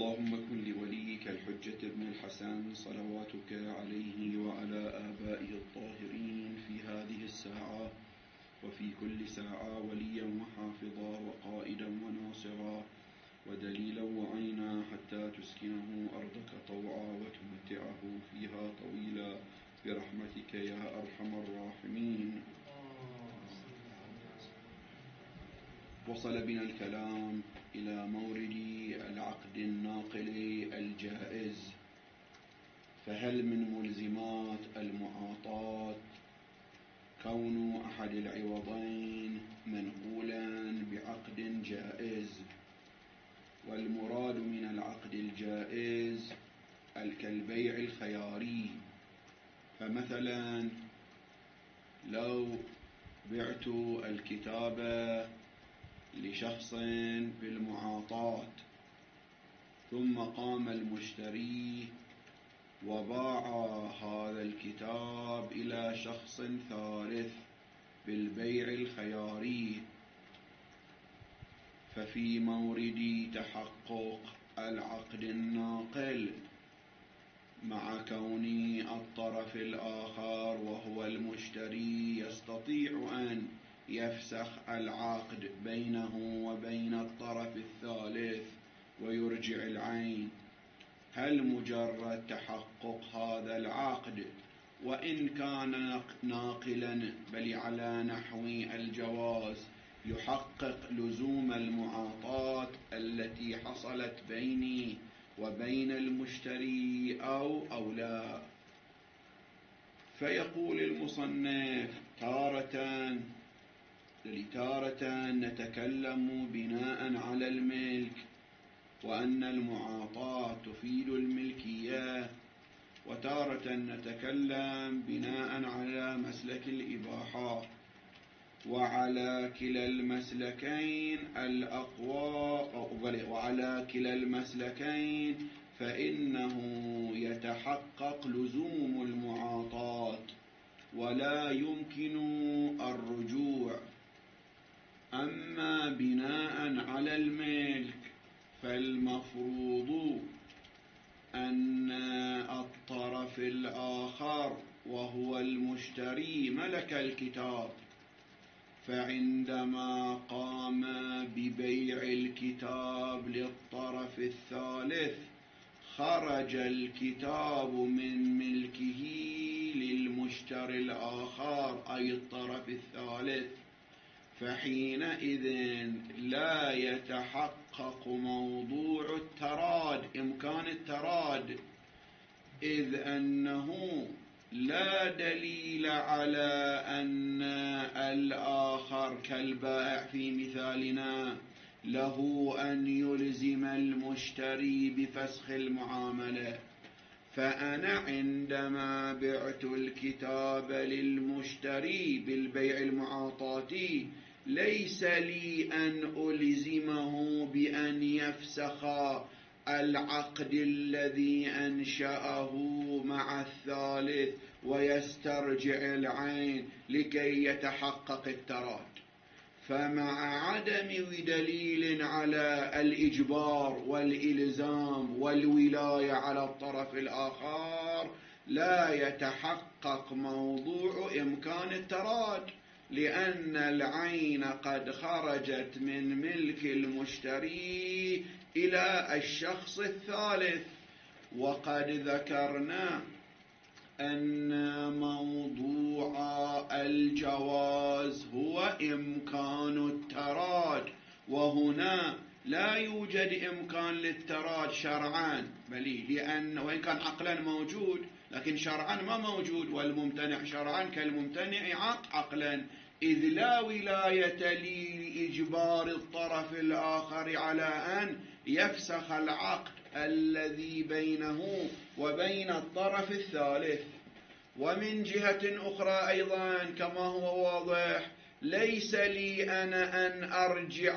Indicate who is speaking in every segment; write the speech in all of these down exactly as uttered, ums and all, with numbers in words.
Speaker 1: اللهم كن لوليك الحجة ابن الحسن صلواتك عليه وعلى آبائه الطاهرين في هذه الساعة وفي كل ساعة وليا وحافظا وقائدا وناصرا ودليلا وعينا حتى تسكنه أرضك طوعا وتمتعه فيها طويلا برحمتك يا أرحم الراحمين. وصل بنا الكلام إلى مورد العقد الناقل الجائز. فهل من ملزمات المعاطاة كون أحد العوضين منقولا بعقد جائز؟ والمراد من العقد الجائز كالبيع الخياري. فمثلا لو بعت الكتاب لشخص بالمعاطاة ثم قام المشتري وباع هذا الكتاب إلى شخص ثالث بالبيع الخياري، ففي مورد تحقق العقد الناقل مع كون الطرف الآخر وهو المشتري يستطيع أن يفسخ العقد بينه وبين الطرف الثالث ويرجع العين، هل مجرد تحقق هذا العقد وإن كان ناقلا بل على نحو الجواز يحقق لزوم المعاطاة التي حصلت بيني وبين المشتري أو أو لا؟ فيقول المصنف تارة لتارة نتكلم بناء على الملك وأن المعاطاة تفيد الملكية، وتارة نتكلم بناء على مسلك الإباحة، وعلى كلا المسلكين الأقوى وعلى كلا المسلكين فإنه يتحقق لزوم المعاطاة ولا يمكن الرجوع. أما بناء على الملك فالمفروض أن الطرف الآخر وهو المشتري ملك الكتاب، فعندما قام ببيع الكتاب للطرف الثالث خرج الكتاب من ملكه للمشتري الآخر أي الطرف الثالث، فحينئذ لا يتحقق موضوع التراد، إمكان التراد، إذ أنه لا دليل على أن الآخر كالبائع في مثالنا له أن يلزم المشتري بفسخ المعاملة. فأنا عندما بعت الكتاب للمشتري بالبيع المعاطاتي ليس لي أن ألزمه بأن يفسخ العقد الذي أنشأه مع الثالث ويسترجع العين لكي يتحقق التراد. فمع عدم دليل على الإجبار والإلزام والولاية على الطرف الآخر لا يتحقق موضوع إمكان التراد، لأن العين قد خرجت من ملك المشتري إلى الشخص الثالث. وقد ذكرنا أن موضوع الجواز هو إمكان التراد، وهنا لا يوجد إمكان للتراد شرعا، بل لأن وإن كان عقلا موجود لكن شرعا ما موجود، والممتنع شرعا كالممتنع عقلا، إذ لا ولاية لي لإجبار الطرف الآخر على أن يفسخ العقد الذي بينه وبين الطرف الثالث. ومن جهة أخرى أيضا كما هو واضح ليس لي أنا أن أرجع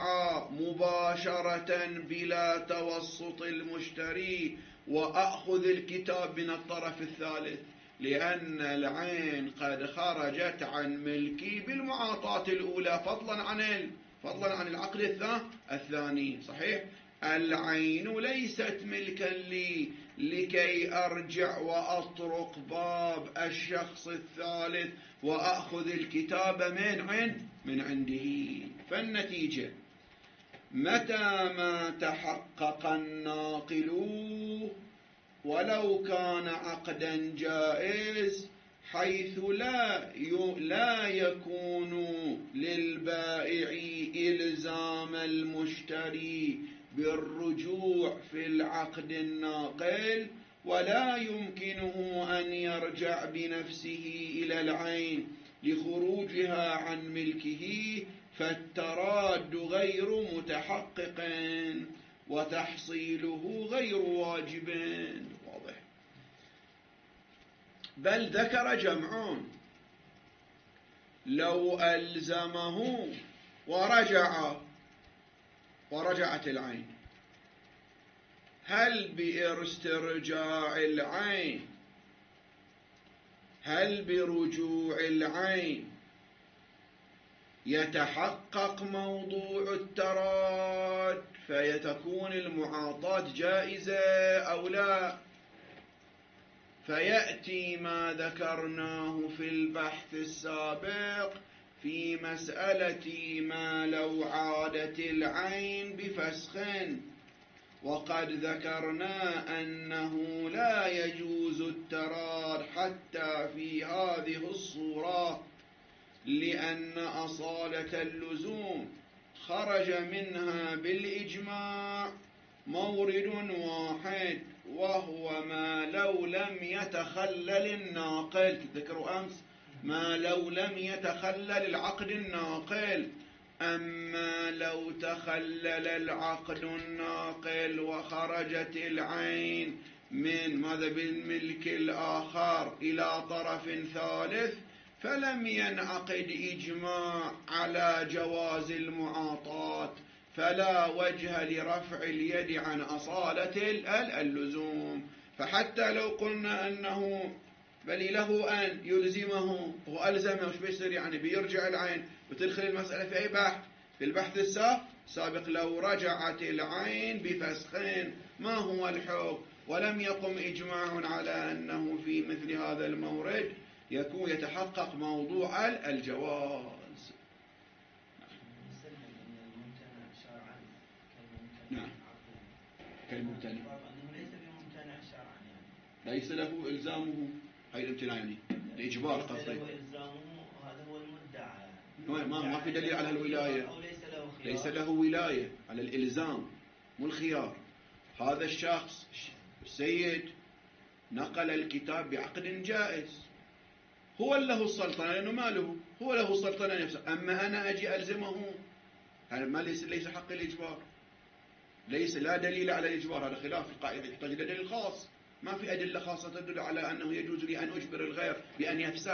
Speaker 1: مباشرة بلا توسط المشتري وأخذ الكتاب من الطرف الثالث، لأن العين قد خرجت عن ملكي بالمعاطاة الأولى فضلا عن فضلا عن العقد الثاني. صحيح؟ العين ليست ملكا لي لكي أرجع وأطرق باب الشخص الثالث وأخذ الكتاب من عند من عنده. فالنتيجة متى ما تحقق الناقل ولو كان عقدا جائز حيث لا لا يكون للبائع إلزام المشتري بالرجوع في العقد الناقل ولا يمكنه أن يرجع بنفسه إلى العين لخروجها عن ملكه، فالتراد غير متحقق وتحصيله غير واجب. واضح؟ بل ذكر جمعون لو ألزمه ورجع ورجعت العين، هل باسترجاع العين هل برجوع العين يتحقق موضوع التراد فيتكون المعاطاة جائزة أو لا؟ فيأتي ما ذكرناه في البحث السابق في مسألة ما لو عادت العين بفسخ، وقد ذكرنا أنه لا يجوز التراد حتى في هذه الصورة، لأن أصالة اللزوم خرج منها بالإجماع مورد واحد وهو ما لو لم يتخلل الناقل. تذكروا أمس ما لو لم يتخلل العقد الناقل. أما لو تخلل العقد الناقل وخرجت العين من ماذا بالملك الآخر إلى طرف ثالث فلم ينعقد إجماع على جواز المعاطاة، فلا وجه لرفع اليد عن أصالة اللزوم. فحتى لو قلنا أنه بل له أن يلزمه وألزمه وش بيصير؟ يعني بيرجع العين وتدخل المسألة في أي بحث؟ في البحث السابق لو رجعت العين بفسخين ما هو الحكم؟ ولم يقم إجماع على أنه في مثل هذا المورد يكون يتحقق موضوع الجواز. نعم كالممتنع ليس له إلزامه هاي الامتناع يعني الإجبار قصدي.
Speaker 2: هذا هو المدعى
Speaker 1: ما ما في دليل على الولاية،
Speaker 2: ليس له خيار.
Speaker 1: ليس له ولاية على الإلزام مو الخيار. هذا الشخص السيد نقل الكتاب بعقد جائز، هو له السلطنة لأنه ماله، هو له السلطنة نفسه. أما أنا أجي ألزمه هذا ما ليس ليس حق الإجبار، ليس لا دليل على الإجبار. هذا خلاف القاعدة، يحتاج إلى دليل خاص. ما في أدلة خاصة تدل على أنه يجوز لي أن أجبر الغير بأن يفسخ.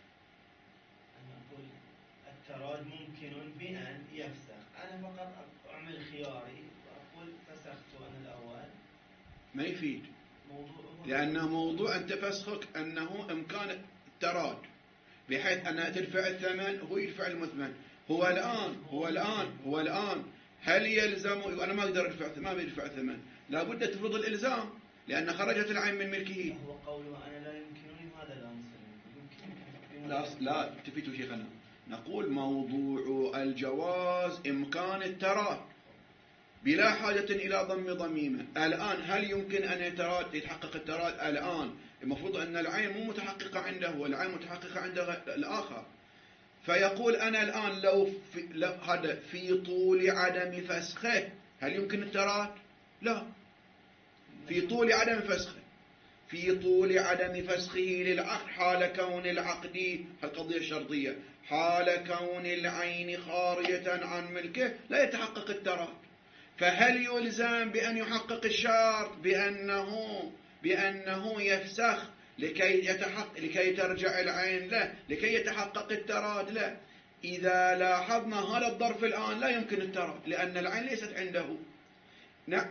Speaker 2: أنا أقول التراد ممكن بأن يفسخ، أنا فقط أعمل خياري وأقول فسخت أنا الأول
Speaker 1: ما يفيد، لأنه موضوع أنت فسخك أنه إمكان التراد بحيث أنها تدفع الثمن وهو يدفع المثمن. هو الآن هو الآن هو الآن هل يلزم؟ أنا ما أقدر أدفع، ما بيدفع الثمن، لابد تفرض الإلزام لأن خرجت العين من ملكه.
Speaker 2: هو قوله أنا لا يمكنني هذا لا مسلم.
Speaker 1: لا لا تفيتوا شيخنا، نقول موضوع الجواز إمكان التراد بلا حاجة إلى ضم ضميمة. الآن هل يمكن أن يتراد يتحقق التراد؟ الآن المفروض أن العين مو متحققة عنده والعين متحققة عند الآخر. فيقول أنا الآن لو في, لو هذا في طول عدم فسخه هل يمكن التراد؟ لا، في طول عدم فسخه في طول عدم فسخه للعقد حال كون العقد القضية الشرطية حال كون العين خارجة عن ملكه لا يتحقق التراد. فهل يلزم بأن يحقق الشرط بأنه بأنه يفسخ لكي يتحقق لكي ترجع العين؟ لا، لكي يتحقق التراد لا. إذا لاحظنا هذا الظرف الآن لا يمكن التراد لأن العين ليست عنده. نعم،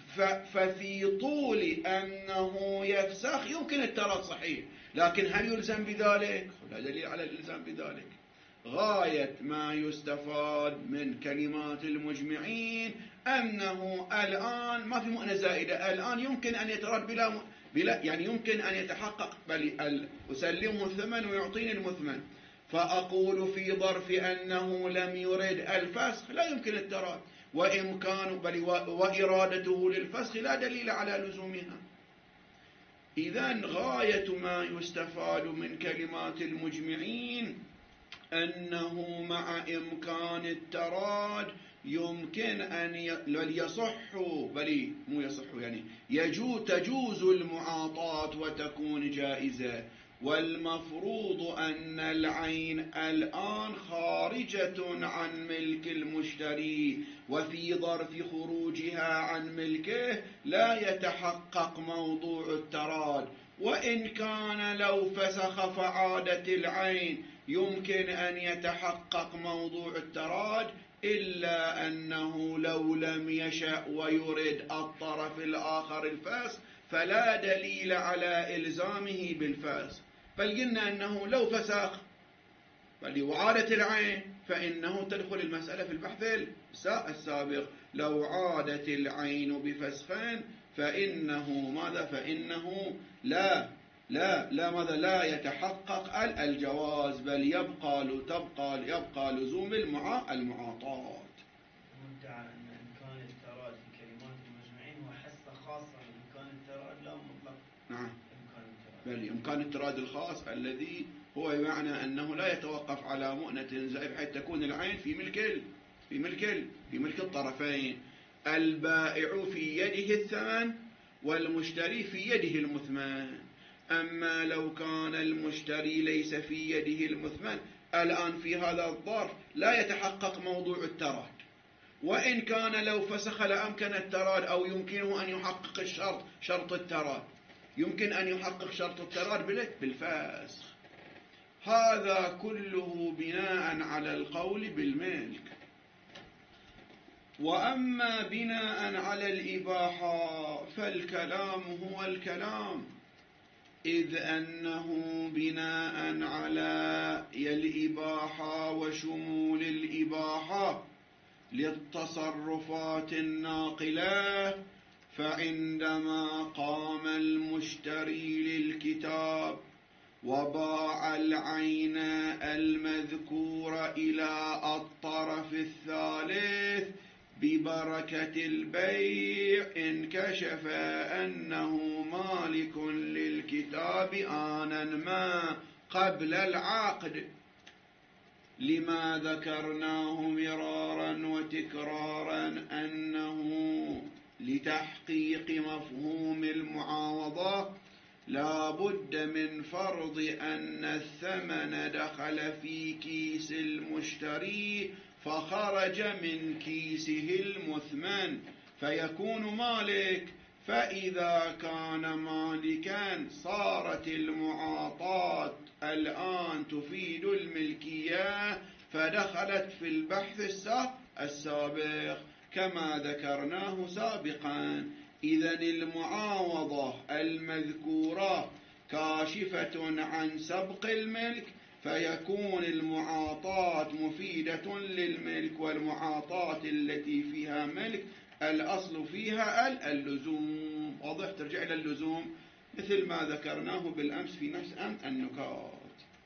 Speaker 1: ففي طول أنه يفسخ يمكن التراد صحيح، لكن هل يلزم بذلك؟ لا دليل على الإلزام بذلك. غاية ما يستفاد من كلمات المجمعين أنه الآن ما في مؤنة زائدة، الآن يمكن أن يترد بلا, م... بلا يعني يمكن أن يتحقق، بل أسلمه الثمن ويعطيني المثمن، فأقول في ظرف أنه لم يرد الفسخ لا يمكن التراد، وإمكان بل وإرادته للفسخ لا دليل على لزومها. إذن غاية ما يستفاد من كلمات المجمعين أنه مع إمكان التراد يمكن أن يصح، بل مو يصح يعني يجوز تجوز المعاطاة وتكون جائزة، والمفروض أن العين الآن خارجة عن ملك المشتري، وفي ظرف خروجها عن ملكه لا يتحقق موضوع التراد، وإن كان لو فسخ فعادت العين يمكن أن يتحقق موضوع التراد، إلا أنه لو لم يشأ ويرد الطرف الآخر الفسخ فلا دليل على إلزامه بالفسخ، بل قلنا أنه لو فسخ فلوعادة العين فإنه تدخل المسألة في البحث السابق، لو عادت العين بفسخين فإنه ماذا فإنه لا لا لا ماذا لا يتحقق الجواز، بل يبقى تبقى يبقى لزوم المعا المعاطاة.
Speaker 2: مدعى أن إمكان التراد في كلمات المجمعين هو حصة خاصة من إمكان التراد لا مطلق.
Speaker 1: نعم.
Speaker 2: إمكان التراد.
Speaker 1: بل إمكان التراد الخاص الذي هو بمعنى أنه لا يتوقف على مؤنة زائد بحيث تكون العين في ملك في ملك في ملك الطرفين، البائع في يده الثمن والمشتري في يده المثمن. أما لو كان المشتري ليس في يده المثمن الآن في هذا الظرف لا يتحقق موضوع التراد، وإن كان لو فسخ لأمكن التراد أو يمكنه أن يحقق الشرط شرط التراد، يمكن أن يحقق شرط التراد بالفسخ. هذا كله بناء على القول بالملك. وأما بناء على الإباحة فالكلام هو الكلام، إذ أنه بناء على الإباحة وشمول الإباحة للتصرفات الناقلة، فعندما قام المشتري للكتاب وباع العين المذكورة إلى الطرف الثالث ببركة البيع انكشف أنه مالك للكتاب آنا ما قبل العقد، لما ذكرناه مرارا وتكرارا أنه لتحقيق مفهوم المعاوضة لا بد من فرض أن الثمن دخل في كيس المشتري فخرج من كيسه المثمن فيكون مالك، فإذا كان مالكا صارت المعاطاة الآن تفيد الملكية فدخلت في البحث السابق كما ذكرناه سابقا. إذن المعاوضة المذكورة كاشفة عن سبق الملك، فيكون المعاطاة مفيدة للملك، والمعاطاة التي فيها ملك الأصل فيها اللزوم. واضح؟ ترجع إلى اللزوم مثل ما ذكرناه بالأمس في نفس النكات.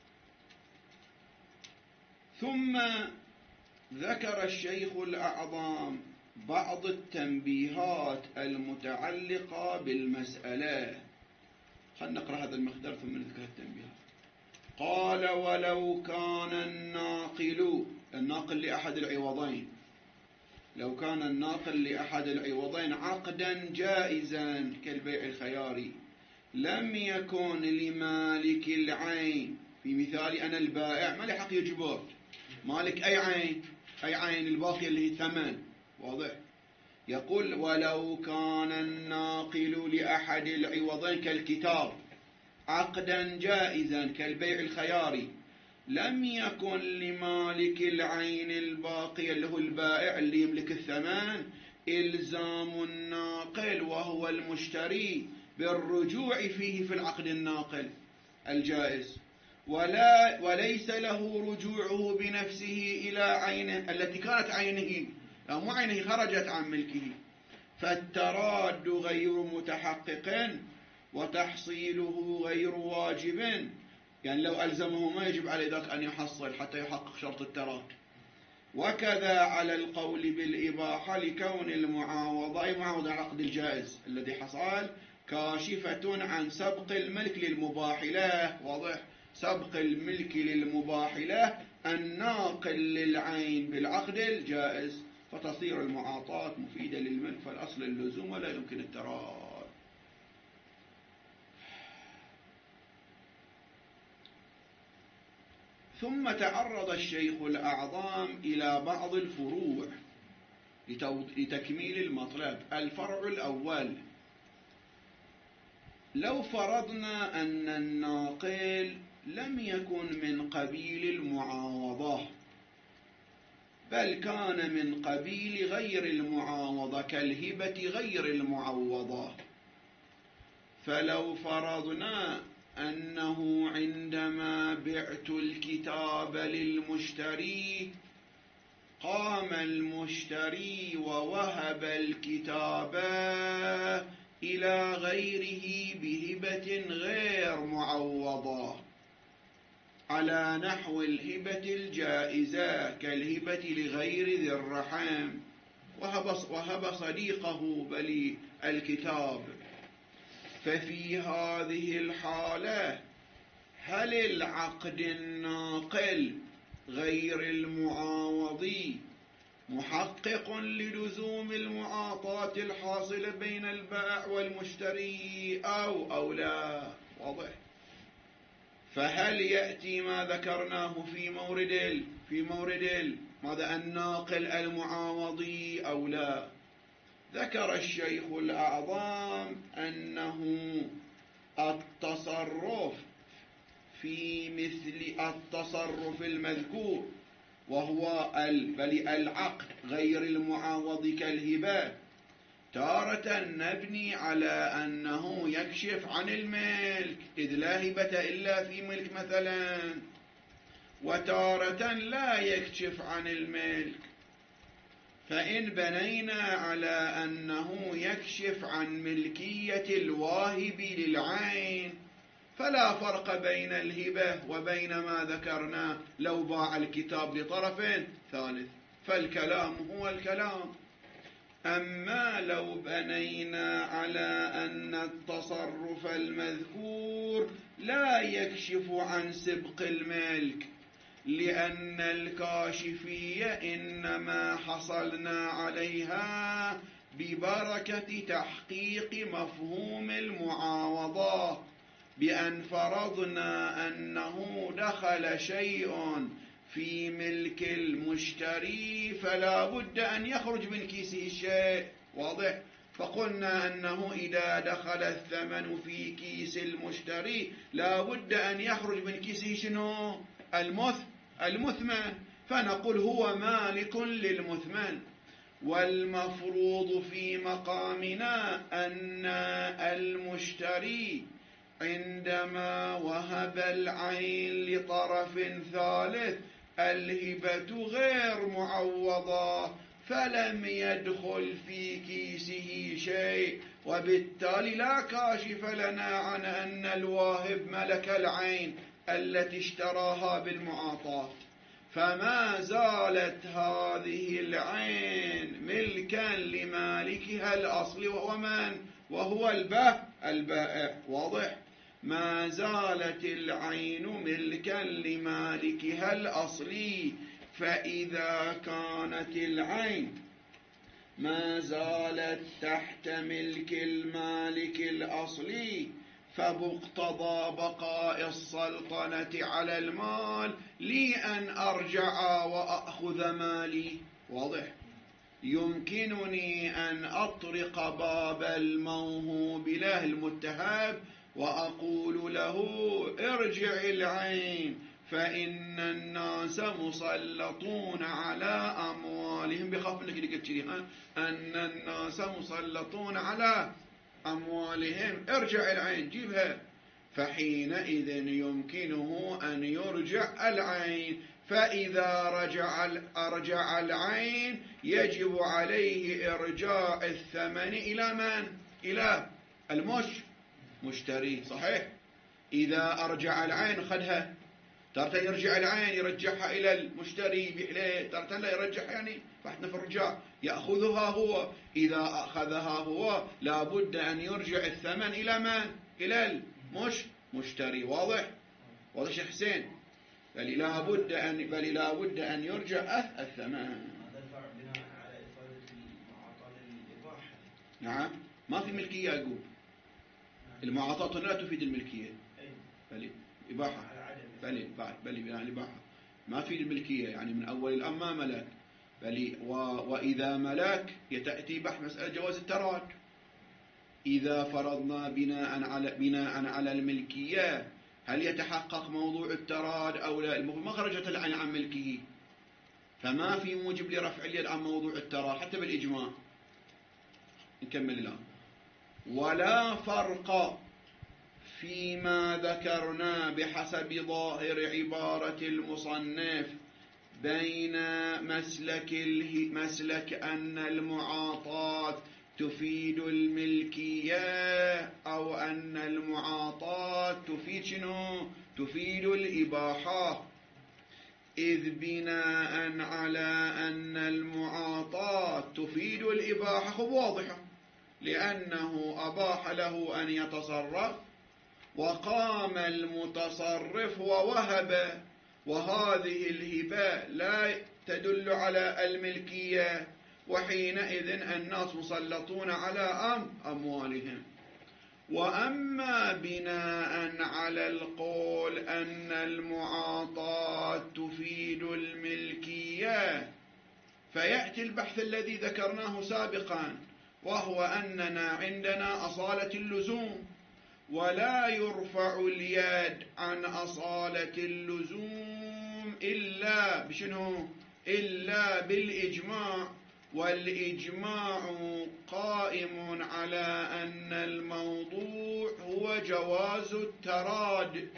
Speaker 1: ثم ذكر الشيخ الأعظم بعض التنبيهات المتعلقة بالمسألة. خلنا نقرأ هذا المقدار ثم نذكر التنبيهات. قال: ولو كان الناقل الناقل لأحد العوضين لو كان الناقل لأحد العوضين عقدا جائزا كالبيع الخياري، لم يكن لمالك العين، في مثال أنا البائع ما لحق يجبر مالك أي عين أي عين الباقية اللي هي ثمن. واضح؟ يقول: ولو كان الناقل لأحد العوضين كالكتاب عقدا جائزا كالبيع الخياري، لم يكن لمالك العين الباقية اللي هو البائع اللي يملك الثمن إلزام الناقل وهو المشتري بالرجوع فيه في العقد الناقل الجائز، ولا وليس له رجوعه بنفسه إلى عينه التي كانت عينه، مو عينه خرجت عن ملكه. فالتراد غير متحقق وتحصيله غير واجب، يعني لو ألزمه ما يجب عليه ذاك أن يحصل حتى يحقق شرط التراد. وكذا على القول بالإباحة لكون المعاوضة، أي معاوضة العقد الجائز الذي حصل، كاشفة عن سبق الملك للمباح له. واضح؟ سبق الملك للمباح له الناقل للعين بالعقد الجائز، فتصير المعاطاة مفيدة للملك، فالأصل اللزوم ولا يمكن التراد. ثم تعرض الشيخ الأعظم إلى بعض الفروع لتكميل المطلب. الفرع الأول: لو فرضنا أن الناقل لم يكن من قبيل المعاوضة، بل كان من قبيل غير المعاوضة كالهبة غير المعوضة، فلو فرضنا أنه عندما بعت الكتاب للمشتري قام المشتري ووهب الكتاب إلى غيره بهبة غير معوضة على نحو الهبة الجائزة كالهبة لغير ذي الرحم، وهب صديقه بل الكتاب، ففي هذه الحالة هل العقد الناقل غير المعاوض محقق للزوم المعاطاة الحاصلة بين البائع والمشتري أو أو لا؟ واضح؟ فهل يأتي ما ذكرناه في مورد ال في مورد ال ماذا الناقل المعاوضي أو لا؟ ذكر الشيخ الأعظم أنه التصرف في مثل التصرف المذكور وهو بل العقد غير المعاوض كالهبة تارة نبني على أنه يكشف عن الملك إذ لا هبة إلا في ملك مثلا، وتارة لا يكشف عن الملك. فإن بنينا على أنه يكشف عن ملكية الواهب للعين فلا فرق بين الهبة وبين ما ذكرنا لو باع الكتاب لطرف ثالث، فالكلام هو الكلام. أما لو بنينا على أن التصرف المذكور لا يكشف عن سبق الملك لأن الكاشفية إنما حصلنا عليها ببركة تحقيق مفهوم المعاوضة بأن فرضنا أنه دخل شيء في ملك المشتري فلا بد أن يخرج من كيسه الشيء. واضح؟ فقلنا أنه إذا دخل الثمن في كيس المشتري لا بد أن يخرج من كيسه شنو؟ المث المثمن، فنقول هو مالك للمثمن. والمفروض في مقامنا أن المشتري عندما وهب العين لطرف ثالث الهبة غير معوضة فلم يدخل في كيسه شيء، وبالتالي لا كاشف لنا عن أن الواهب ملك العين التي اشتراها بالمعاطاة، فما زالت هذه العين ملكا لمالكها الأصلي وهو من؟ وهو البائع. واضح؟ ما زالت العين ملكا لمالكها الأصلي، فإذا كانت العين ما زالت تحت ملك المالك الأصلي فباقتضى بقاء السلطنة على المال لي أن أرجع وأخذ مالي. واضح؟ يمكنني أن أطرق باب الموهوب له المتهاب وأقول له ارجع العين فإن الناس مسلطون على أموالهم، بخاف انك قلت لي أن الناس مسلطون على أموالهم، ارجع العين جيبها. فحينئذ يمكنه أن يرجع العين، فإذا رجع أرجع العين يجب عليه إرجاع الثمن إلى من؟ إلى المش مشتري. صحيح؟ إذا أرجع العين خدها، ترى يرجع العين يرجعها إلى المشتري يبيع له، ترى لا يرجعها، يعني فاحنا في الرجاع يأخذها هو. إذا أخذها هو لابد أن يرجع الثمن إلى من؟ إلى المش مشتري. واضح؟ واضح شيخ حسين؟ بل لابد أن بل لابد أن يرجع الثمن.
Speaker 2: هذا الفرع بناء على إفادة المعاطاة للإباحة.
Speaker 1: نعم، ما في ملكية يقول. المعاطاة لا تفيد الملكية، بل إباحة، بل بل بناء الإباحة ما في الملكية، يعني من أول الأمر ما ملك، بل وإذا ملك يتأتي بحث مسألة جواز التراد. إذا فرضنا بناء على بناء على الملكية هل يتحقق موضوع التراد أو لا؟ ما خرجت العين عن ملكه، فما في موجب لرفع اليد عن موضوع التراد حتى بالإجماع. نكمل الآن. ولا فرق فيما ذكرنا بحسب ظاهر عبارة المصنف بين مسلك مسلك أن المعاطاة تفيد الملكية أو أن المعاطاة تفيد شنو؟ تفيد الإباحة، إذ بناء على أن المعاطاة تفيد الإباحة خب واضحة، لأنه أباح له أن يتصرف وقام المتصرف ووهب، وهذه الهبة لا تدل على الملكية، وحينئذ الناس مسلطون على أم أموالهم. وأما بناء على القول أن المعاطاة تفيد الملكية فيأتي البحث الذي ذكرناه سابقا، وهو أننا عندنا أصالة اللزوم، ولا يرفع اليد عن أصالة اللزوم إلا بشنو؟ إلا بالإجماع، والإجماع قائم على أن الموضوع هو جواز التراد.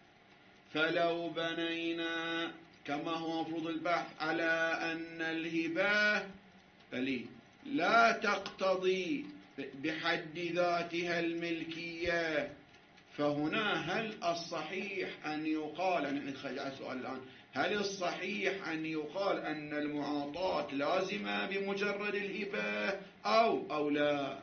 Speaker 1: فلو بنينا كما هو مفروض البحث على أن الهبة بلي لا تقتضي بحد ذاتها الملكية، فهنا هل الصحيح أن يقال، أنا أخرج سؤال الآن، هل الصحيح أن يقال أن المعاطاة لازمة بمجرد الهبة أو أو لا؟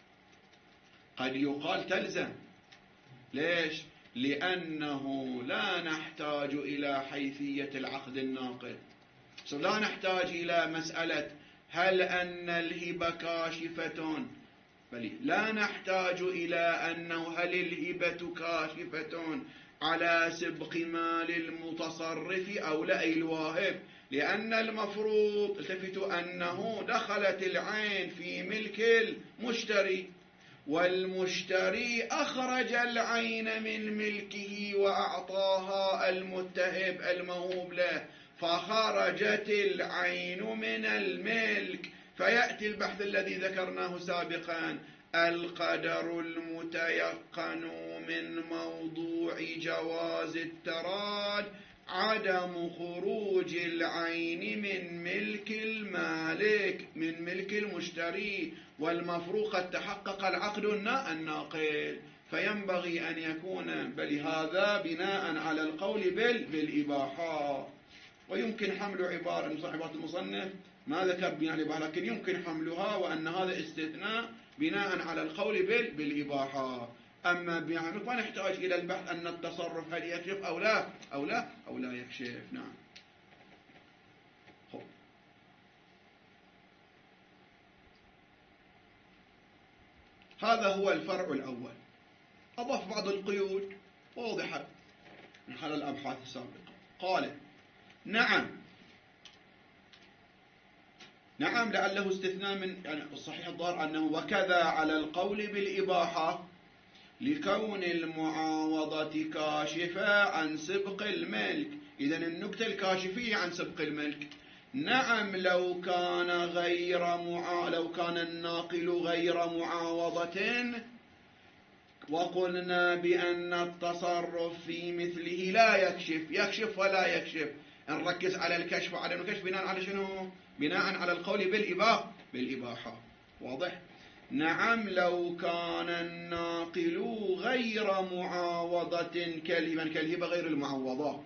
Speaker 1: قد يقال تلزم. ليش؟ لأنه لا نحتاج إلى حيثية العقد الناقل، لا نحتاج إلى مسألة هل أن الهبة كاشفة، بل لا نحتاج إلى أنه هل الهبة كاشفة على سبق مال المتصرف أو لا الواهب، لأن المفروض التفتوا أنه دخلت العين في ملك المشتري، والمشتري أخرج العين من ملكه وأعطاها المتهب الموهوب له، فخرجت العين من الملك. فيأتي البحث الذي ذكرناه سابقا: القدر المتيقن من موضوع جواز التراد عدم خروج العين من ملك المالك، من ملك المشتري، والمفروض قد تحقق العقد الناقل، فينبغي أن يكون بل هذا بناء على القول بل بالإباحة. ويمكن حمل عبارة من عبارة المصنف ما ذكر بناء الإباحة، لكن يمكن حملها وأن هذا استثناء بناء على القول بال بالإباحة. أما بناء ما نحتاج إلى البحث أن التصرف هل يكشف أو لا أو لا أو لا يكشف. نعم. خب. هذا هو الفرع الأول. أضاف بعض القيود واضحة من خلال الأبحاث السابقة. قال: نعم نعم لعله استثناء من يعني الصحيح الظاهر أنه وكذا على القول بالإباحة لكون المعاوضة كاشفة عن سبق الملك. إذن النكتة الكاشفية عن سبق الملك. نعم لو كان غير معا لو كان الناقل غير معاوضة وقلنا بأن التصرف في مثله لا يكشف يكشف ولا يكشف. نركز على الكشف وعلى الكشف بناء على شنو؟ بناء على القول بالإباحة بالإباحة. واضح؟ نعم لو كان الناقل غير معاوضة كالهبة كالهبة غير المعوضة.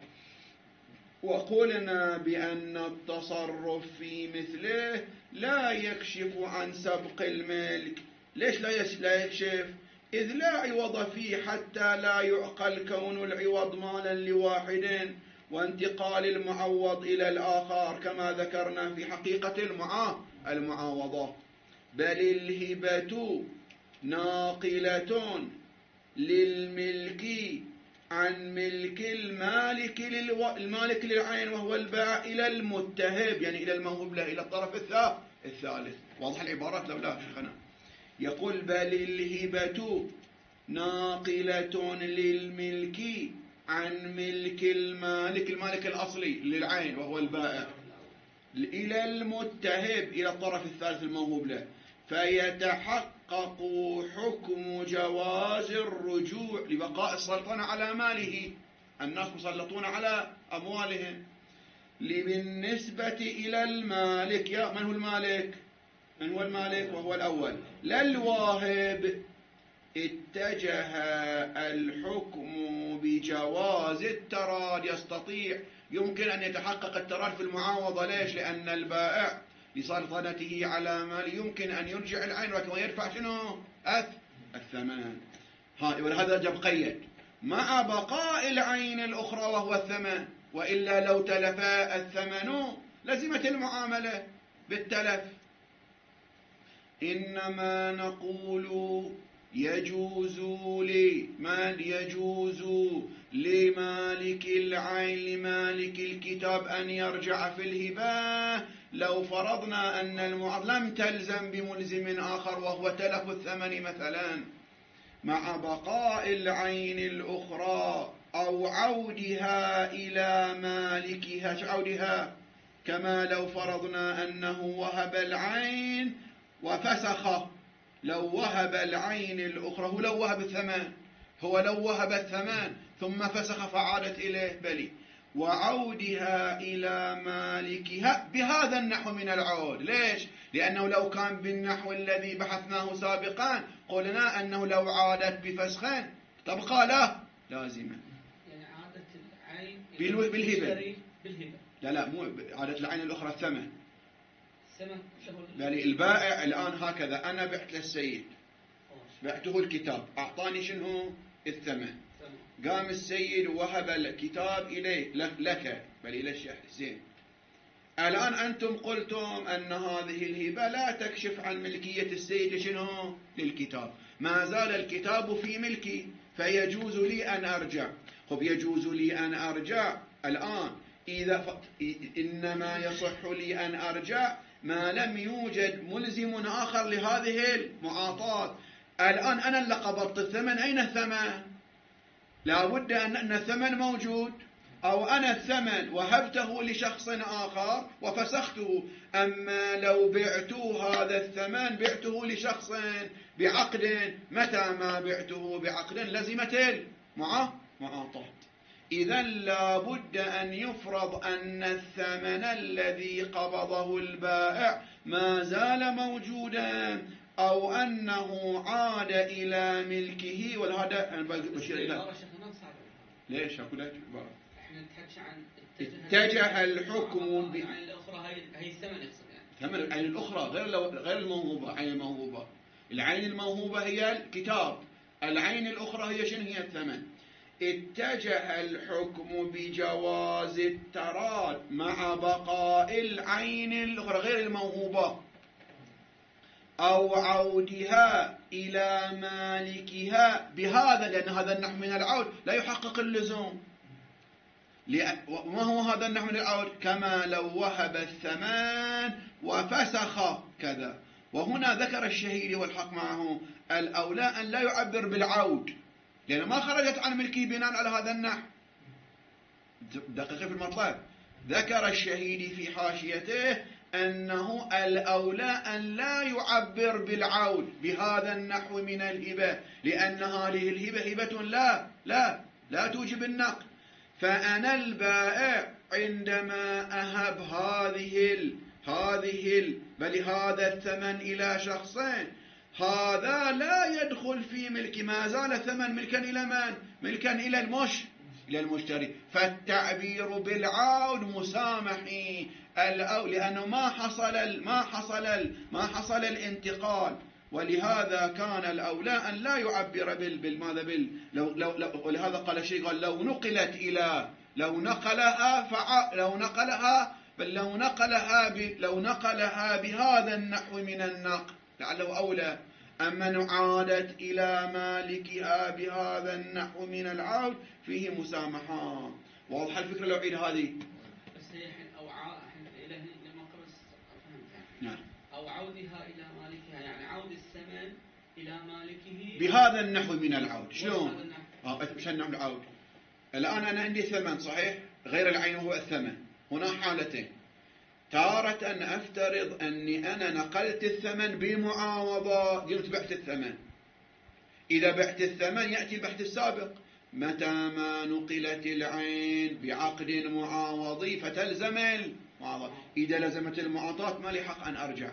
Speaker 1: وقلنا بأن التصرف في مثله لا يكشف عن سبق الملك. ليش لا يكشف؟ إذ لا عوض فيه حتى لا يعقل كون العوض مالا لواحد وانتقال المعوض إلى الآخر كما ذكرنا في حقيقة المعاوضة. بل الهبة ناقلة للملك عن ملك المالك المالك للعين وهو البائع إلى المتهب، يعني إلى الموهوب له، إلى الطرف الثالث. واضح العبارات لو لا شيخنا؟ يقول بل الهبة ناقلة للملك عن ملك المالك المالك الأصلي للعين وهو البائع إلى المتهب إلى الطرف الثالث الموهوب له، فيتحقق حكم جواز الرجوع لبقاء السلطنة على ماله. الناس مسلطون على أموالهم. بالنسبة إلى المالك، يا من هو المالك؟ من هو المالك؟ وهو الأول لا الواهب. اتجه الحكم بجواز التراد. يستطيع يمكن أن يتحقق التراد في المعاوضة. ليش؟ لأن البائع لسلطنته على مال يمكن أن يرجع العين ويدفع شنو؟ الثمن. ولهذا جاب قيد مع بقاء العين الأخرى وهو الثمن، وإلا لو تلف الثمن لزمت المعاملة بالتلف. إنما نقول يجوز لمن يجوز لمالك العين لمالك الكتاب أن يرجع في الهبة لو فرضنا أن المعاض لم تلزم بملزم آخر وهو تلف الثمن مثلا، مع بقاء العين الأخرى أو عودها إلى مالكها. عودها كما لو فرضنا أنه وهب العين وفسخ. لو وهب العين الأخرى، هو لو وهب الثمن، هو لو وهب الثمن ثم فسخ فعادت إليه بلي، وعودها إلى مالكها بهذا النحو من العود. ليش؟ لأنه لو كان بالنحو الذي بحثناه سابقا قلنا أنه لو عادت بفسخ تبقى له لازمة.
Speaker 3: يعني عادت العين
Speaker 1: بالهبة. بالهبة. لا لا مو عادت العين الأخرى الثمن. بل البائع الآن هكذا، أنا بعت للسيد، بعته الكتاب، أعطاني شنو؟ الثمن. قام السيد ووهب الكتاب إليه لك بل إلى الشحن. زين، الآن أنتم قلتم أن هذه الهبة لا تكشف عن ملكية السيد شنو؟ للكتاب. ما زال الكتاب في ملكي فيجوز لي أن أرجع. خب يجوز لي أن أرجع الآن إذا ف... إنما يصح لي أن أرجع ما لم يوجد ملزم آخر لهذه المعاطاة. الآن أنا اللي قبضت الثمن، أين الثمن؟ لا بد أن الثمن موجود، أو أنا الثمن وهبته لشخص آخر وفسخته. أما لو بعت هذا الثمن بعته لشخص بعقد، متى ما بعته بعقد لزمت المعاطاة. إذا لا بد أن يفرض أن الثمن الذي قبضه البائع ما زال موجودا، أو أنه عاد إلى ملكه. وهذا بشير إلى ليش أقول لك اتجه الحكم
Speaker 3: العين الأخرى هي الثمن يقصد يعني
Speaker 1: ثمن العين الأخرى غير غير الموهوبة. عين الموهوبة، العين الموهوبة هي الكتاب، العين الأخرى هي شنو؟ هي الثمن. اتجه الحكم بجواز التراد مع بقاء العين الأخرى غير الموهوبة أو عودها إلى مالكها بهذا، لأن هذا النحو من العود لا يحقق اللزوم. وما هو هذا النحو من العود؟ كما لو وهب الثمن وفسخ كذا. وهنا ذكر الشهيري والحق معه الأولى أن لا يعبر بالعود، لأن ما خرجت عن ملكه بناء على هذا النحو. دقيق في المطلب. ذكر الشهيدي في حاشيته أنه الأولى أن لا يعبر بالعود بهذا النحو من الهبة، لأن هذه الهبة هبة لا لا لا توجب النقل. فأنا البائع عندما أهب هذه ال هذه ال بل هذا الثمن إلى شخصين، هذا لا يدخل في ملك، ما زال الثمن ملكا إلى من؟ ملكا إلى المش إلى المشتري. فالتعبير بالعود مسامحي الأو لأنه ما حصل ما حصل ما حصل الانتقال، ولهذا كان الأولى أن لا يعبر بال بالماذا بال لو لو لو ولهذا قال شيء، قال لو نقلت إلى لو نقلها فع لو نقلها بل لو نقلها ب لو نقلها بهذا النحو من النقل لعله أولى. أما عادت إلى مالكها بهذا النحو من العود فيه مسامحة. واضح الفكرة لو عيد هذه؟
Speaker 3: بس هي الحين أو عا إلى لما قبل
Speaker 1: نعم.
Speaker 3: أو عودها إلى مالكها، يعني عود الثمن إلى مالكه
Speaker 1: بهذا النحو من العود. شلون؟
Speaker 3: اه
Speaker 1: شلون نعمل العود؟ الآن أنا عندي ثمن صحيح غير العين وهو الثمن. هنا حالتين، تارة أن أفترض أني أنا نقلت الثمن بمعاوضة، قلت بعت الثمن. إذا بعت الثمن يأتي البحث السابق، متى ما نقلت العين بعقد معاوضي فتلزم المعاوضة. إذا لزمت المعاطاة ما لي حق أن أرجع.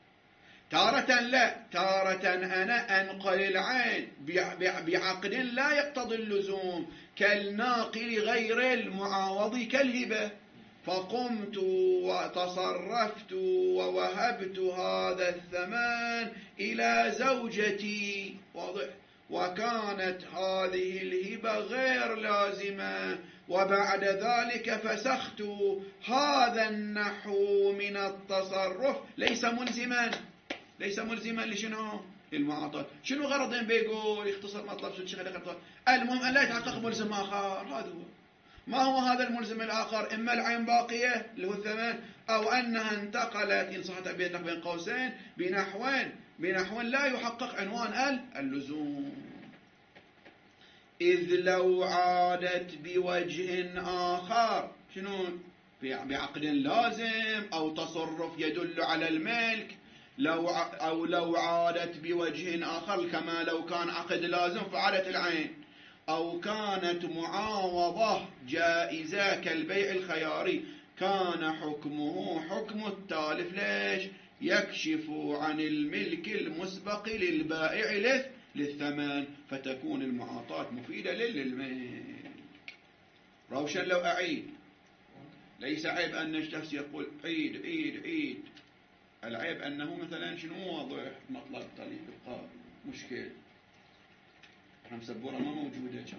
Speaker 1: تارة لا، تارة أنا أنقل العين بعقد لا يقتضي اللزوم كالناقل غير المعاوض كالهبة، فقمت وتصرفت ووهبت هذا الثمن إلى زوجتي، واضح، وكانت هذه الهبة غير لازمة، وبعد ذلك فسخت هذا النحو من التصرف ليس ملزما ليس ملزما لشنو؟ للمعاطاة. شنو غرضين بيقول يختصر مطلب سود شغله غرض؟ المهم أن لا يتحقق ملزم آخر. هذا هو. ما هو هذا الملزم الآخر؟ إما العين باقية اللي هو الثمن، أو أنها انتقلت إن صح تعبير بين قوسين بنحوين بنحو لا يحقق عنوان اللزوم. إذ لو عادت بوجه آخر، شنو؟ بعقد لازم أو تصرف يدل على الملك، لو أو لو عادت بوجه آخر كما لو كان عقد لازم فعلت العين، أو كانت معاوضة جائزة كالبيع الخياري، كان حكمه حكم التالف. ليش؟ يكشف عن الملك المسبق للبائع للثمن، فتكون المعاطاة مفيدة للملك. روشن لو أعيد، ليس عيب أن الشخص يقول عيد عيد عيد، العيب أنه مثلا شنو واضح مطلب طريق القاء مشكل، احنا مسبورة ما موجودة كم.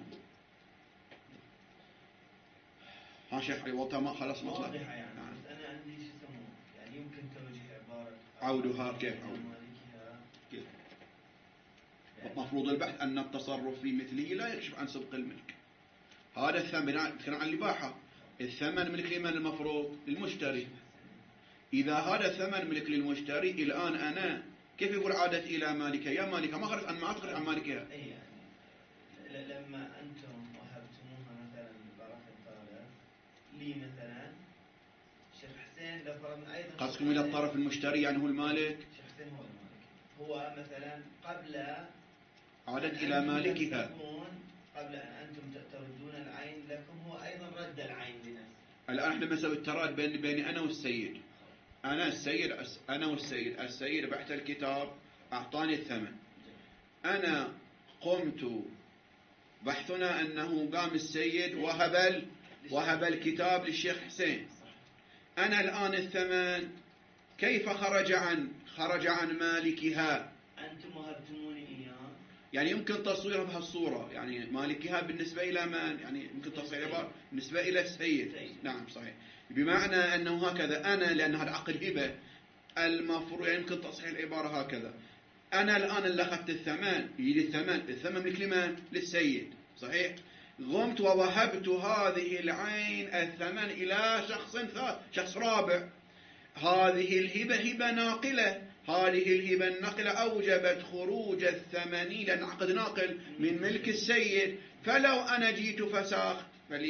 Speaker 1: ها شيخ علي وطا ما خلص مطلب
Speaker 2: واضحة يعني. نعم. بس أنا عندي شو يسموه يعني يمكن توجيه عبارة
Speaker 1: عودها كيف عود كيف يعني. مفروض البحث أن التصرف في مثله لا يكشف عن سبق الملك. هذا الثمن نتكلم عن الإباحة، الثمن ملك لمن المفروض؟ للمشتري. إذا هذا الثمن ملك للمشتري، الآن أنا كيف يقول عادت إلى مالكها؟ يا مالكها ما خرج عن ما أتخرج عن مالكها.
Speaker 2: أي يعني لما أنتم وهبتموها مثلا الطرف الثالث لي مثلا شيخ حسين لو فرضنا أيضا
Speaker 1: قصدكم إلى الطرف المشتري يعني هو المالك؟
Speaker 2: شيخ حسين هو المالك، هو مثلا قبل
Speaker 1: عادت إلى مالكها،
Speaker 2: قبل أن أنتم تردون العين لكم هو أيضا رد العين لنفسه. الآن
Speaker 1: احنا بنسوي التراد بين بيني أنا والسيد. أنا السيد أنا والسيد السيد بحث الكتاب أعطاني الثمن، أنا قمت بحثنا أنه قام السيد وهب وهب الكتاب للشيخ حسين. أنا الآن الثمن كيف خرج عن خرج عن مالكها؟
Speaker 2: أنتم وهبتموني إياه.
Speaker 1: يعني يمكن تصويرها بهالصورة، يعني مالكها بالنسبة إلى من؟ يعني يمكن تصوير عبارة بالنسبة إلى السيد. نعم صحيح، بمعنى أنه هكذا أنا، لأن هذا عقد هبة المفروض يعني يمكن تصحيح العبارة هكذا. أنا الآن اللي أخذت الثمن، يجي الثمن الثمن ملك لمن؟ للسيد صحيح. قمت ووهبت هذه العين الثمن إلى شخص ثالث، شخص رابع. هذه الهبة هبة ناقلة، هذه الهبة الناقلة أوجبت خروج الثمن لأن عقد ناقل من ملك السيد. فلو أنا جيت فساخت فلي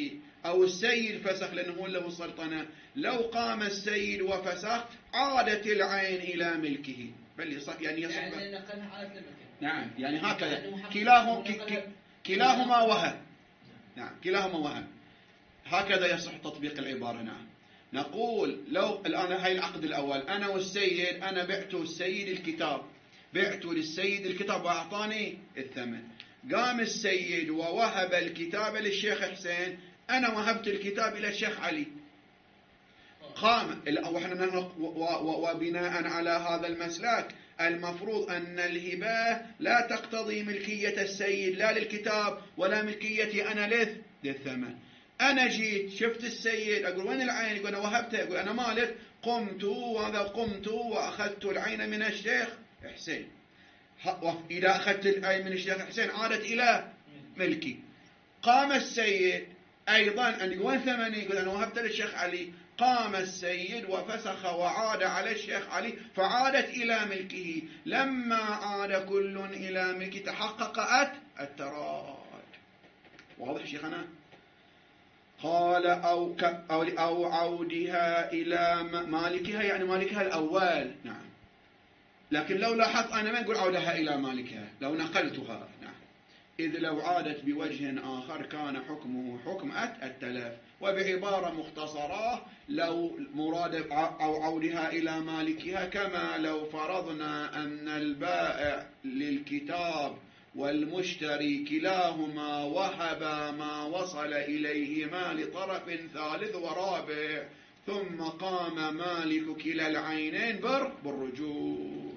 Speaker 1: أو السيد فسخ لأنه هو له السلطنة، لو قام السيد وفسخ عادت العين إلى ملكه، بل يصح يعني يصح
Speaker 3: يعني نقلها عادت لملكه.
Speaker 1: نعم يعني هكذا كلاهما كلاهما وهب. نعم كلاهما وهب، هكذا يصح تطبيق العبارة. نعم نقول لو الآن هاي العقد الأول، أنا والسيد، أنا بعت السيد الكتاب، بعت للسيد الكتاب وأعطاني الثمن، قام السيد ووهب الكتاب للشيخ حسين، أنا وهبت الكتاب إلى الشيخ علي، قام وبناء على هذا المسلك المفروض أن الهبة لا تقتضي ملكية السيد لا للكتاب ولا ملكيتي أنا للثمن. أنا جيت شفت السيد أقول وين العين؟ يقول أنا وهبته، أقول أنا مالك، قمت وهذا قمت وأخذت العين من الشيخ حسين، إذا أخذت العين من الشيخ حسين عادت إلى ملكي. قام السيد أيضا أن يقول وين ثمني؟ يقول أنا وهبته للشيخ علي، قام السيد وفسخ وعاد على الشيخ علي فعادت إلى ملكه، لما عاد كل إلى ملكه تحققت التراج. واضح شيخنا؟ قال أو, أو, أو عودها إلى مالكها، يعني مالكها الأول. نعم لكن لو لاحظت أنا ما أقول عودها إلى مالكها، لو نقلتها. نعم إذ لو عادت بوجه آخر كان حكمه حكم التلف. وبعبارة مختصرة لو مراد أو عودها إلى مالكها كما لو فرضنا أن البائع للكتاب والمشتري كلاهما وهبا ما وصل إليهما لطرف ثالث ورابع، ثم قام مالك كلا العينين بالرجوع.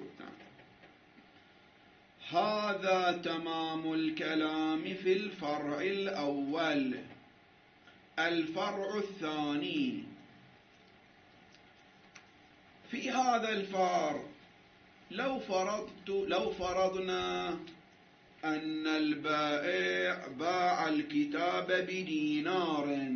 Speaker 1: هذا تمام الكلام في الفرع الأول. الفرع الثاني، في هذا الفرع لو فرضت لو فرضنا أن البائع باع الكتاب بدينار،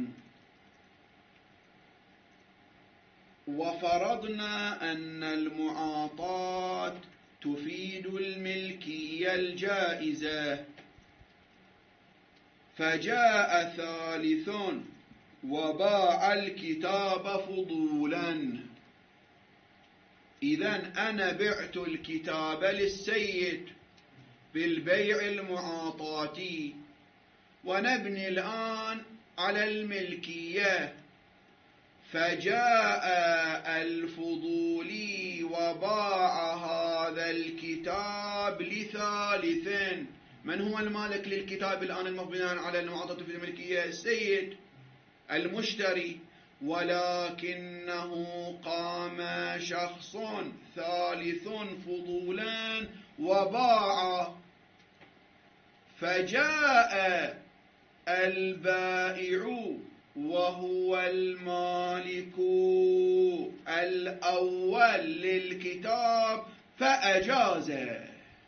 Speaker 1: وفرضنا أن المعاطاة تفيد الملكية الجائزة، فجاء ثالث وباع الكتاب فضولا، إذن أنا بعت الكتاب للسيد بالبيع المعاطاتي، ونبني الآن على الملكية، فجاء الفضولي وباع هذا الكتاب لثالث. من هو المالك للكتاب الآن المبنى على المعاطاة في الملكية؟ السيد. المشتري، ولكنه قام شخص ثالث فضولا وباع، فجاء البائع وهو المالك الأول للكتاب فأجازه.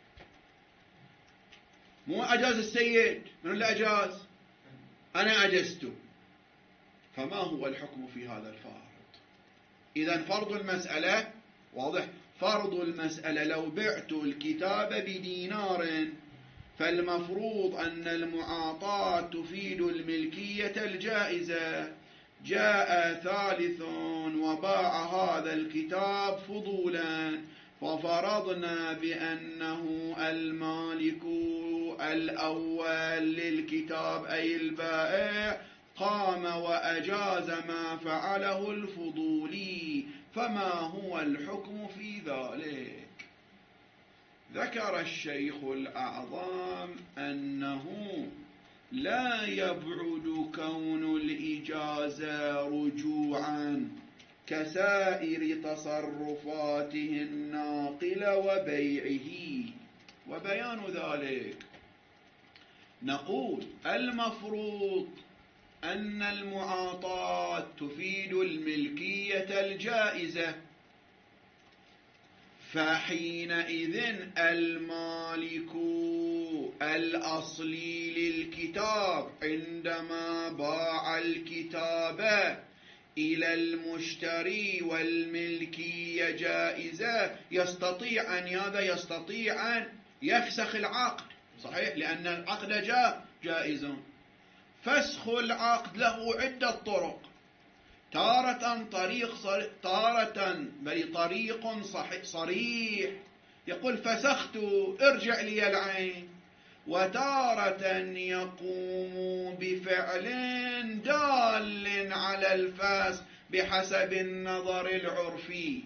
Speaker 1: مو أجاز السيد، من اللي أجاز؟ أنا أجزته. فما هو الحكم في هذا الفرض؟ إذن فرض المسألة واضح. فرض المسألة لو بعت الكتاب بدينار فالمفروض أن المعاطاة تفيد الملكية الجائزة. جاء ثالث وباع هذا الكتاب فضولا، ففرضنا بأنه المالك الأول للكتاب أي البائع قام وأجاز ما فعله الفضولي، فما هو الحكم في ذلك؟ ذكر الشيخ الأعظم أنه لا يبعد كون الإجازة رجوعا كسائر تصرفاته الناقلة وبيعه. وبيان ذلك نقول المفروض أن المعاطاة تفيد الملكية الجائزة، فحينئذ المالك الأصلي للكتاب عندما باع الكتاب إلى المشتري والملكية جائزة يستطيع أن هذا يستطيع أن يفسخ العقد، صحيح، لأن العقد جاء جائز. فسخ العقد له عدة طرق، تارة طريق تارة بل طريق صريح يقول فسخت ارجع لي العين، وتارة يقوم بفعل دال على الفسخ بحسب النظر العرفي.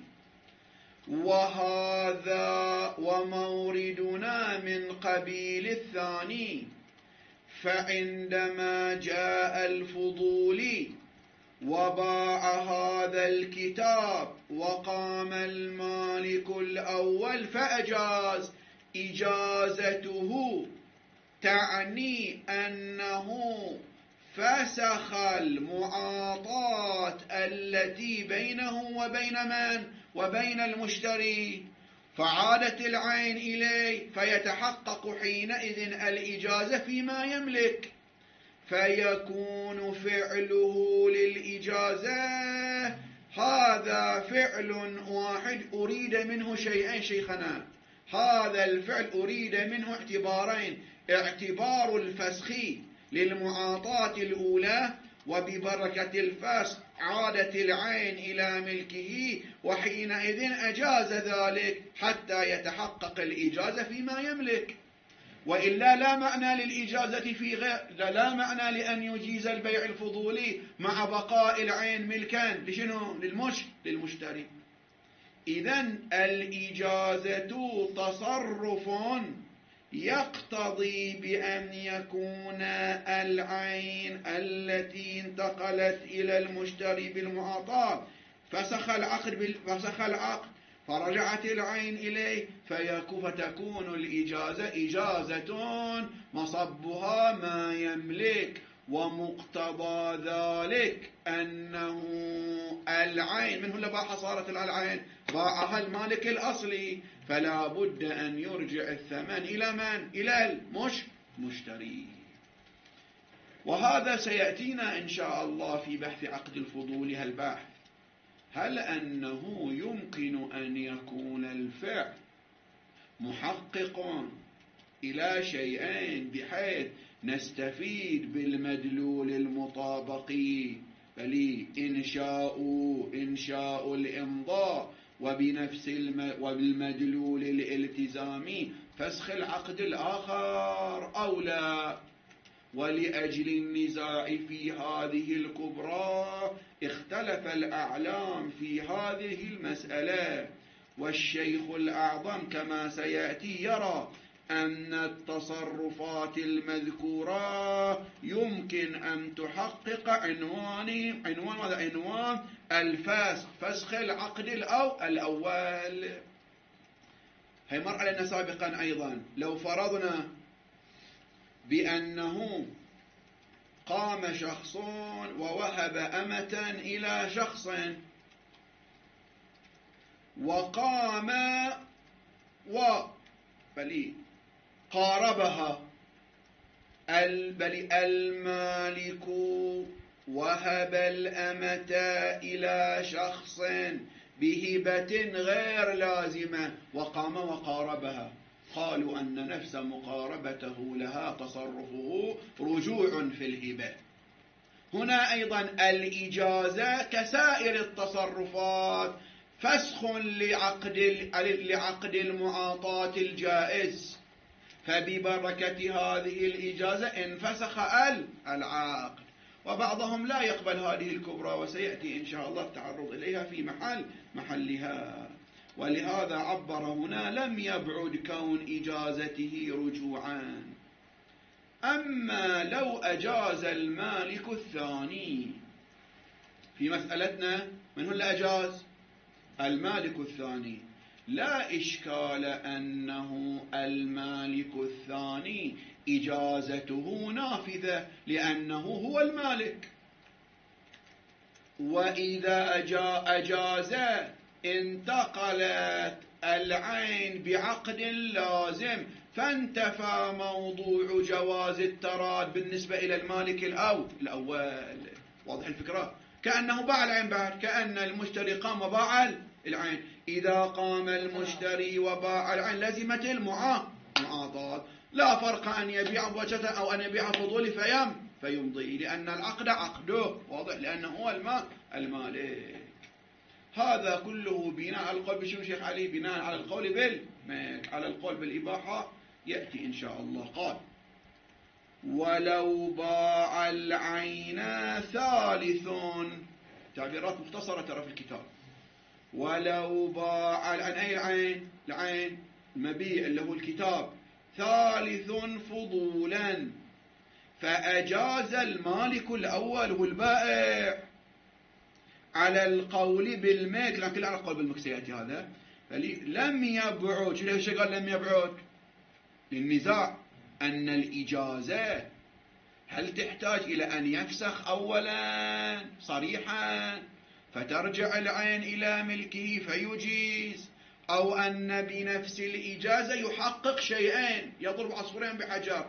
Speaker 1: وهذا وموردنا من قبيل الثاني، فعندما جاء الفضولي وباع هذا الكتاب وقام المالك الأول فأجاز، إجازته تعني أنه فسخ المعاطاة التي بينه وبين من؟ وبين المشتري، فعادت العين إليه، فيتحقق حينئذ الإجازة فيما يملك، فيكون فعله للإجازة هذا فعل واحد أريد منه شيئين شيخنا. هذا الفعل أريد منه اعتبارين: اعتبار الفسخ للمعاطاة الأولى، وببركة الفسخ عادت العين إلى ملكه، وحينئذ أجاز ذلك حتى يتحقق الإجازة فيما يملك. وإلا لا معنى للإجازة في غير لا, لا معنى لأن يجيز البيع الفضولي مع بقاء العين ملكا لشنو؟ للمش للمشتري. إذن الإجازة تصرف يقتضي بأن يكون العين التي انتقلت إلى المشتري بالمعاطاة فسخ العقد فسخ العقد فرجعت العين إليه، فتكون الإجازة إجازة مصبها ما يملك، ومقتضى ذلك أنه العين من هو اللي باعها؟ صارت العين باعها المالك الأصلي، فلا بد أن يرجع الثمن إلى من؟ إلى المش مشتري. وهذا سيأتينا إن شاء الله في بحث عقد الفضول البحث، هل أنه يمكن أن يكون الفعل محقق إلى شيئين بحيث نستفيد بالمدلول المطابقي، بل إنشاء إنشاء الإمضاء وبنفس الم وبالمدلول الالتزامي فسخ العقد الآخر أو لا؟ ولأجل النزاع في هذه الكبرى اختلف الأعلام في هذه المسألة، والشيخ الأعظم كما سيأتي يرى أن التصرفات المذكورة يمكن أن تحقق عنوان عنوان ماذا؟ عنوان الفسخ، فسخ العقد الأو الأول. هي مر علينا سابقا أيضا. لو فرضنا بأنه قام شخص ووهب أمة إلى شخص، وقام و بل قاربها، بل المالك وهب الأمة إلى شخص بهبة غير لازمة وقام وقاربها، قالوا أن نفس مقاربته لها تصرفه رجوع في الهبة. هنا أيضا الإجازة كسائر التصرفات فسخ لعقد لعقد المعاطاة الجائز، فببركة هذه الإجازة انفسخ العقد. وبعضهم لا يقبل هذه الكبرى، وسيأتي إن شاء الله التعرض إليها في محل محلها. ولهذا عبر هنا لم يبعد كون إجازته رجوعا. أما لو أجاز المالك الثاني في مسألتنا، من هو اللي أجاز؟ المالك الثاني. لا إشكال أنه المالك الثاني إجازته نافذة لأنه هو المالك، وإذا أجاز انتقلت العين بعقد لازم، فانتفى موضوع جواز التراد بالنسبة إلى المالك الأول الأول. واضح الفكرة؟ كأنه باع العين بعد، كأن المشتري قام وباع العين. إذا قام المشتري وباع العين لزمت المعاضات، لا فرق أن يبيع بوجهة أو أن يبيع فضولي فيم فيمضي، لأن العقد عقده واضح، لأنه هو الماء المالك. هذا كله بناء على القول بشنو شيخ علي؟ بناء على القول بالملك، على القول بالإباحة يأتي إن شاء الله. قال ولو باع العين ثالث، تعبيرات مختصرة ترى في الكتاب. ولو باع العين، أي العين؟ العين المبيع اللي هو الكتاب، ثالث فضولا، فأجاز المالك الأول والبائع على القول بالملك، لكن لا على القول بالملك سيأتي هذا. لم يبعد، ليش قال لم يبعد؟ للنزاع أن الإجازة هل تحتاج إلى أن يفسخ أولا صريحا فترجع العين إلى ملكه فيجيز، أو أن بنفس الإجازة يحقق شيئين، يضرب عصفورين بحجر،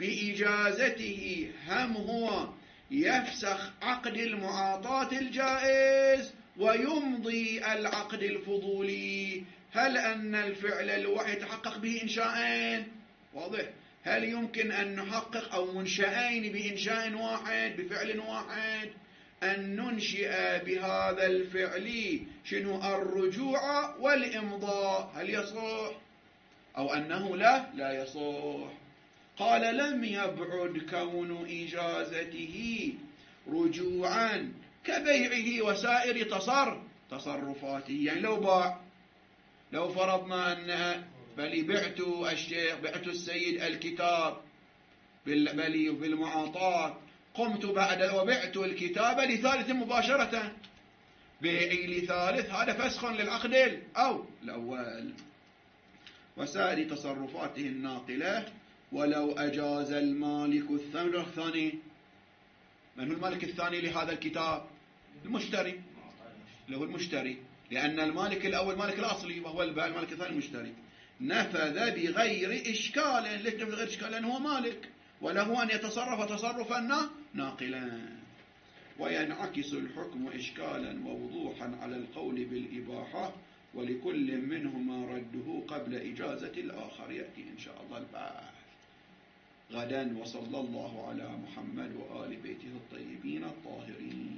Speaker 1: بإجازته هم هو يفسخ عقد المعاطاة الجائز ويمضي العقد الفضولي. هل أن الفعل الواحد يتحقق به إنشاءين؟ واضح؟ هل يمكن أن نحقق أو منشأين بإنشاء واحد بفعل واحد؟ أن ننشئ بهذا الفعل شنو؟ الرجوع والإمضاء، هل يصح؟ أو أنه لا لا يصح. قال لم يبعد كون إجازته رجوعا كبيعه وسائر تصر تصرفاته. يعني لو باع، لو فرضنا أن بل بعت الشيخ، بعت السيد الكتاب بل بالمعاطاة، قمت بعد وبعت الكتاب لثالث مباشرة، بيعي لثالث، هذا فسخ للعقد أو الأول وسائر تصرفاته الناقلة. ولو أجاز المالك الثاني، من هو المالك الثاني لهذا الكتاب؟ المشتري، اللي هو المشتري، لأن المالك الأول مالك الأصلي وهو البائع، المالك الثاني المشتري. نفذ بغير إشكال. ليش بغير إشكال؟ لأنه هو مالك وله أن يتصرف تصرفا ناقلا. وينعكس الحكم إشكالا ووضوحا على القول بالإباحة، ولكل منهما رده قبل إجازة الآخر. يأتي إن شاء الله البحث غدا. وصلى الله على محمد وآل بيته الطيبين الطاهرين.